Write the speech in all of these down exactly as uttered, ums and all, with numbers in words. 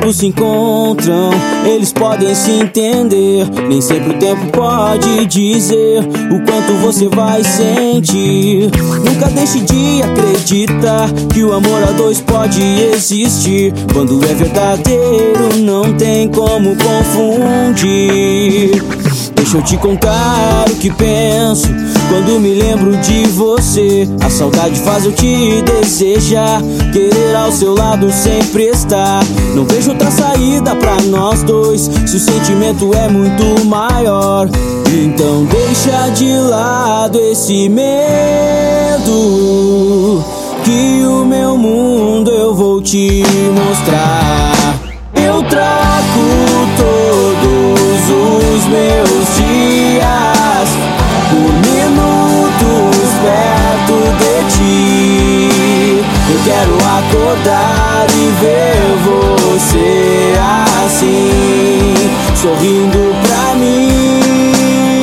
mundos se encontram, eles podem se entender. Nem sempre o tempo pode dizer o quanto você vai sentir. Nunca deixe de acreditar que o amor a dois pode existir. Quando é verdadeiro não tem como confundir. Deixa eu te contar o que penso quando me lembro de você. A saudade faz eu te desejar, querer ao seu lado sempre estar. Não vejo outra saída pra nós dois, se o sentimento é muito maior. Então deixa de lado esse medo, que o meu mundo eu vou te mostrar. Eu troco todos os meus dias por minutos perto de ti. Eu quero acordar e ver você assim, sorrindo pra mim.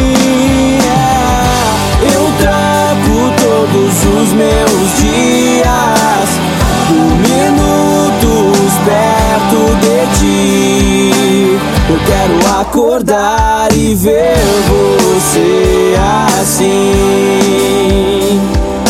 Yeah. Eu troco todos os meus dias por minutos perto de ti. Eu quero acordar e ver você assim.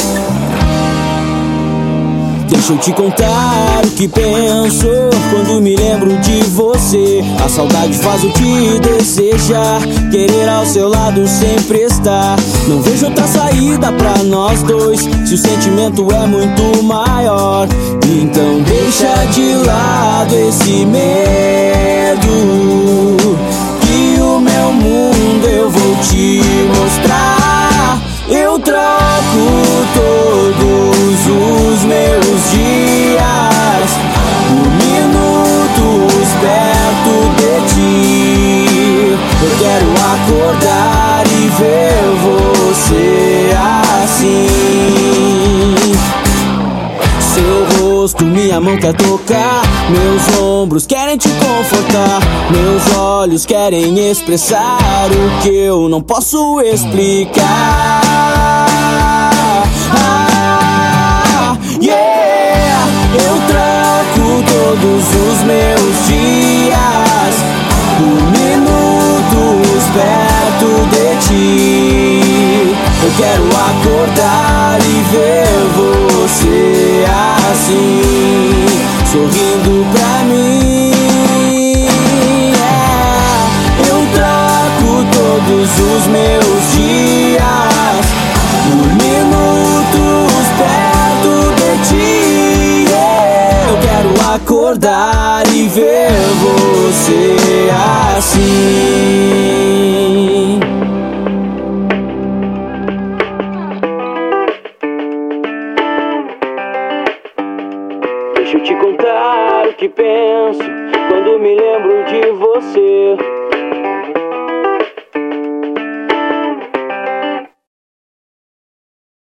Deixa eu te contar o que penso quando me lembro de você. A saudade faz eu te desejar, querer ao seu lado sempre estar. Não vejo outra saída pra nós dois, se o sentimento é muito maior. Então deixa de lado esse medo, que o meu mundo eu vou te mostrar. Eu troco todos os meus dias por minutos perto de ti. Eu quero acordar e ver você assim. Seu rosto, minha mão quer tocar, meus ombros querem te confortar, meus olhos querem expressar o que eu não posso explicar. Ah, yeah! Eu troco todos os meus dias por minutos perto de ti. Eu quero acordar e ver você assim, sorrindo pra mim. Yeah. Eu troco todos os meus dias por minutos perto de ti. Yeah. Eu quero acordar e ver você assim. Deixa eu te contar o que penso quando me lembro de você.